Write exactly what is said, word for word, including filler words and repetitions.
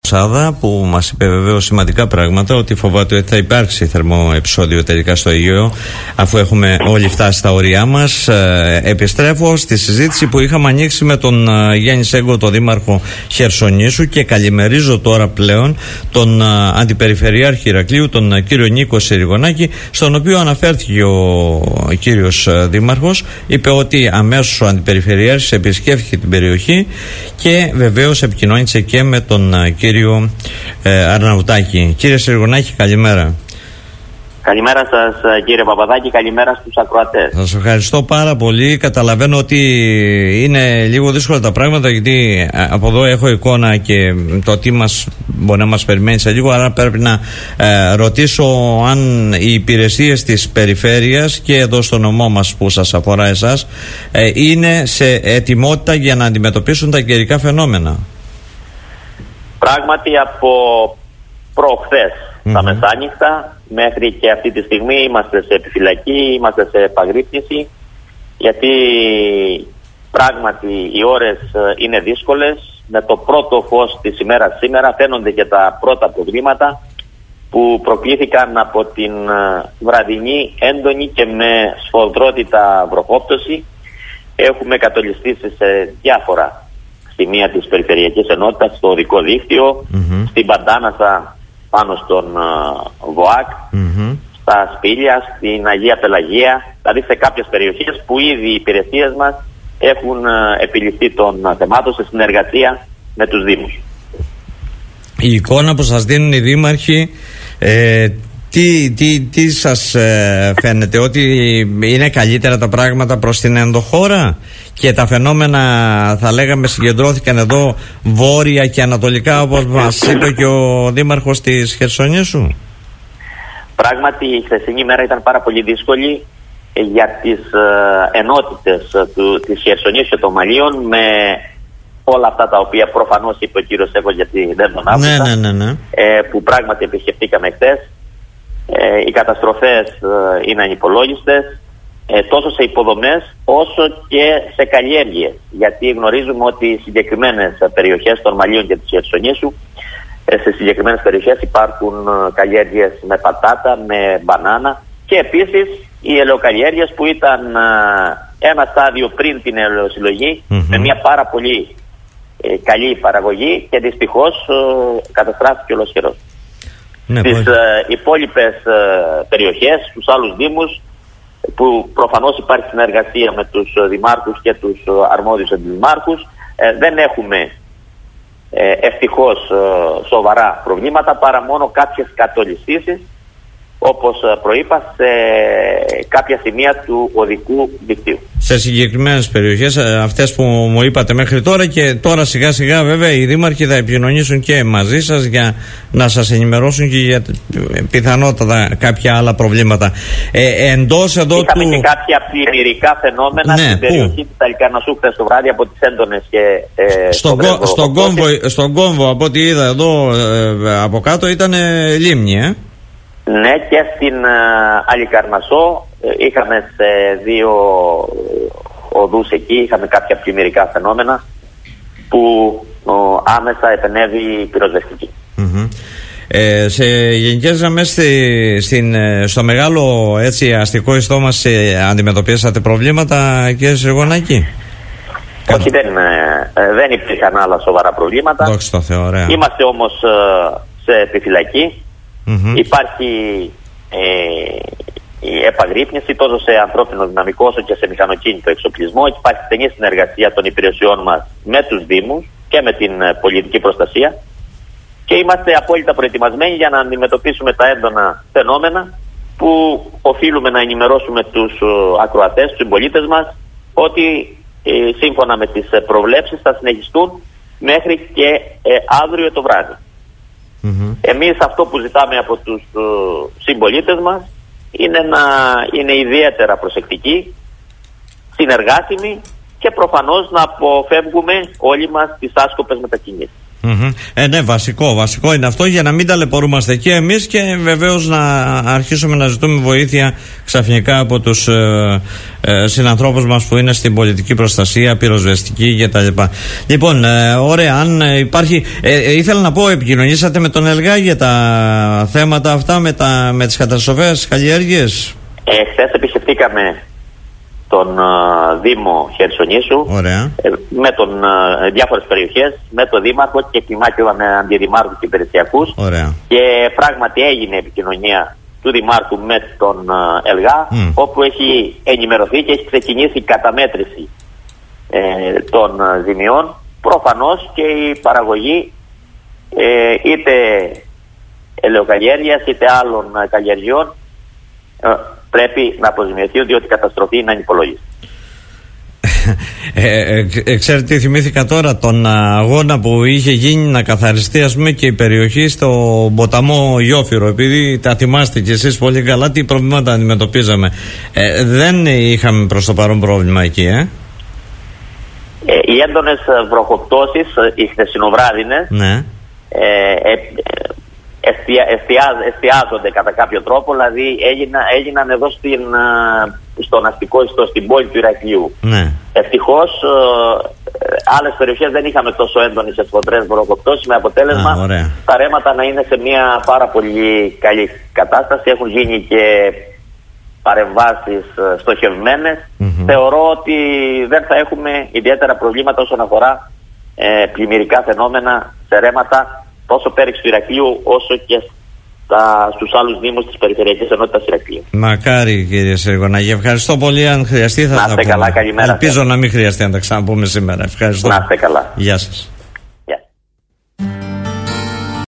Σάδα, που μας είπε βεβαίως σημαντικά πράγματα, ότι φοβάται ότι θα υπάρξει θερμό επεισόδιο τελικά στο Αιγαίο, αφού έχουμε όλοι φτάσει στα όρια μας. Ε, επιστρέφω στη συζήτηση που είχαμε ανοίξει με τον ε, Γιάννη Σέγκο, τον Δήμαρχο Χερσονήσου, και καλημερίζω τώρα πλέον τον ε, Αντιπεριφερειάρχη Ηρακλείου, τον ε, κύριο Νίκο Συριγωνάκη, στον οποίο αναφέρθηκε ο, ο κύριος ε, Δήμαρχος. Είπε ότι αμέσως ο Αντιπεριφερειάρχης επισκέφθηκε την περιοχή και βεβαίως επικοινώνησε και με τον ε, κύριο ε, Αρναουτάκη. Κύριε Συριγωνάκη, καλημέρα. Καλημέρα σας, κύριε Παπαδάκη, καλημέρα στους ακροατές. Σας ευχαριστώ πάρα πολύ. Καταλαβαίνω ότι είναι λίγο δύσκολα τα πράγματα, γιατί από εδώ έχω εικόνα και το τι μας μπορεί να μας περιμένει σε λίγο, άρα πρέπει να ε, ρωτήσω αν οι υπηρεσίες της περιφέρειας και εδώ στο νομό μας που σας αφορά εσάς ε, είναι σε ετοιμότητα για να αντιμετωπίσουν τα καιρικά φαινόμενα. Πράγματι, από προχθές mm-hmm. τα μεσάνυχτα μέχρι και αυτή τη στιγμή είμαστε σε επιφυλακή, είμαστε σε επαγρύπνηση, γιατί πράγματι οι ώρες είναι δύσκολες. Με το πρώτο φως της ημέρας σήμερα φαίνονται και τα πρώτα προβλήματα που προκλήθηκαν από την βραδινή έντονη και με σφοδρότητα βροχόπτωση. Έχουμε κατολιστήσει σε διάφορα σημεία της Περιφερειακής Ενότητας, στο οδικό δίκτυο, mm-hmm. στην Παντάνασα πάνω στον uh, ΒΟΑΚ, mm-hmm. στα Σπήλια, στην Αγία Πελαγία, δηλαδή σε κάποιες περιοχές που ήδη οι υπηρεσίες μας έχουν uh, επιληφθεί των uh, θεμάτων σε συνεργασία με τους Δήμους. Η εικόνα που σας δίνουν οι Δήμαρχοι, ε, τι, τι, τι σας ε, φαίνεται, ότι είναι καλύτερα τα πράγματα προς την ενδοχώρα και τα φαινόμενα, θα λέγαμε, συγκεντρώθηκαν εδώ βόρεια και ανατολικά, όπως μας είπε και ο Δήμαρχος της Χερσονήσου? Πράγματι η χθεσινή μέρα ήταν πάρα πολύ δύσκολη για τις ε, ενότητες του, της Χερσονήσου και των Μαλίων, με όλα αυτά τα οποία προφανώς είπε ο κύριος Σέγκο, γιατί δεν τον άκουσα, ναι, ναι, ναι, ναι. Ε, που πράγματι επισκεφτήκαμε χθες. Ε, οι καταστροφές ε, είναι ανυπολόγιστες, ε, τόσο σε υποδομές όσο και σε καλλιέργειες, γιατί γνωρίζουμε ότι οι συγκεκριμένες περιοχές των Μαλίων και της Χερσονήσου, ε, σε συγκεκριμένες περιοχές υπάρχουν ε, καλλιέργειες με πατάτα, με μπανάνα, και επίσης οι ελαιοκαλλιέργειες που ήταν ε, ένα στάδιο πριν την ελαιοσυλλογή, mm-hmm. με μια πάρα πολύ ε, καλή παραγωγή, και δυστυχώς ε, καταστράφηκε ολοσχερός. Ναι, στις ε, υπόλοιπες ε, περιοχές, στους άλλους δήμους, που προφανώς υπάρχει συνεργασία με τους ε, δημάρχους και τους ε, αρμόδιους αντιδημάρχους, ε, δεν έχουμε ε, ευτυχώς ε, σοβαρά προβλήματα, παρά μόνο κάποιες κατολιστήσεις, όπως προείπα, σε κάποια σημεία του οδικού δικτύου. Σε συγκεκριμένες περιοχές, αυτές που μου είπατε μέχρι τώρα, και τώρα σιγά σιγά βέβαια οι δήμαρχοι θα επικοινωνήσουν και μαζί σας για να σας ενημερώσουν και για πιθανότατα κάποια άλλα προβλήματα. Ε, εντός εδώ Είχαμε του... και κάποια πλημμυρικά φαινόμενα, ναι, στην περιοχή της Αλικαρνασσού χθες το βράδυ, από τις έντονες και ε, στον, κο, στον, κόμβο, στον κόμβο, από ό,τι είδα εδώ ε, από κάτω, ήταν ε, λίμνη, ε. Ναι, και στην uh, Αλικαρνασσό uh, είχαμε σε δύο uh, οδούς εκεί, είχαμε κάποια πλημμυρικά φαινόμενα που uh, άμεσα επενέβη η πυροσβεστική. Mm-hmm. Ε, σε γενικές γραμμές στη, στο μεγάλο, έτσι, αστικό ιστό μας ε, αντιμετωπίσατε προβλήματα, κύριε Συριγωνάκη? Όχι, δεν, ε, δεν υπήρχαν άλλα σοβαρά προβλήματα. Δόξα τω Θεώ, ωραία. Είμαστε όμως ε, σε επιφυλακή. Mm-hmm. Υπάρχει ε, η επαγρύπνηση τόσο σε ανθρώπινο δυναμικό όσο και σε μηχανοκίνητο εξοπλισμό. Υπάρχει στενή συνεργασία των υπηρεσιών μας με τους Δήμους και με την ε, πολιτική προστασία, και είμαστε απόλυτα προετοιμασμένοι για να αντιμετωπίσουμε τα έντονα φαινόμενα, που οφείλουμε να ενημερώσουμε τους ε, ακροατές, τους συμπολίτες μας, ότι ε, σύμφωνα με τις ε, προβλέψεις θα συνεχιστούν μέχρι και ε, αύριο το βράδυ. Mm-hmm. Εμείς αυτό που ζητάμε από τους uh, συμπολίτες μας είναι να είναι ιδιαίτερα προσεκτικοί, συνεργάσιμοι, και προφανώς να αποφεύγουμε όλοι μας τις άσκοπες μετακινήσεις. Mm-hmm. Ε, ναι, βασικό, βασικό είναι αυτό για να μην ταλαιπωρούμαστε και εμείς και βεβαίως να αρχίσουμε να ζητούμε βοήθεια ξαφνικά από τους ε, ε, συνανθρώπους μας που είναι στην πολιτική προστασία, πυροσβεστική κτλ. Λοιπόν, ε, ωραία, αν υπάρχει. Ε, ε, ήθελα να πω, επικοινωνήσατε με τον ΕΛΓΑ για τα θέματα αυτά, με, τα, με τις καταστροφές, καλλιέργειες? Ε, χθες επισκεφτήκαμε τον uh, Δήμο Χερσονήσου, ε, με τον uh, διάφορες περιοχές, με τον Δήμαρχο και κλιμάκιβα με αντιδημάρχους και υπηρεσιακούς. Και πράγματι έγινε επικοινωνία του Δημάρχου με τον uh, ΕΛΓΑ, mm. όπου έχει ενημερωθεί και έχει ξεκινήσει η καταμέτρηση ε, των uh, ζημιών. Προφανώς και η παραγωγή ε, είτε ελαιοκαλλιέργειας είτε άλλων uh, καλλιεργειών ε, πρέπει να αποζημιωθεί, διότι η καταστροφή είναι ανυπολόγιστη. ε, ε, ξέρετε τι θυμήθηκα τώρα? Τον αγώνα που είχε γίνει να καθαριστεί, ας πούμε, και η περιοχή στο ποταμό Ιόφυρο, επειδή τα θυμάστε κι εσείς πολύ καλά τι προβλήματα αντιμετωπίζαμε. Ε, δεν είχαμε προς το παρόν πρόβλημα εκεί, ε? ε οι έντονες βροχοπτώσεις, οι χθεσινοβράδινες, ναι. ε, ε, Εστια, εστιάζ, εστιάζονται κατά κάποιο τρόπο, δηλαδή έγινα, έγιναν εδώ στην, στον αστικό ιστό, στην πόλη του Ηρακλείου. Ναι. Ευτυχώς ε, άλλες περιοχές δεν είχαμε τόσο έντονες εσφοδρές βροχοπτώσεις, με αποτέλεσμα Α, τα ρέματα να είναι σε μια πάρα πολύ καλή κατάσταση. Έχουν γίνει και παρεμβάσεις στοχευμένες. Mm-hmm. Θεωρώ ότι δεν θα έχουμε ιδιαίτερα προβλήματα όσον αφορά ε, πλημμυρικά φαινόμενα σε ρέματα, τόσο πέριξ του Ηρακλείου όσο και στα, στους άλλους δήμους της Περιφερειακής Ενότητας Ηρακλείου. Μακάρι, κύριε Σεργονάγη. Ευχαριστώ πολύ. Αν χρειαστεί θα να τα πούμε. Καλά, καλημέρα. Ελπίζω να μην χρειαστεί να τα ξαναπούμε σήμερα. Ευχαριστώ. Να είστε καλά. Γεια σας.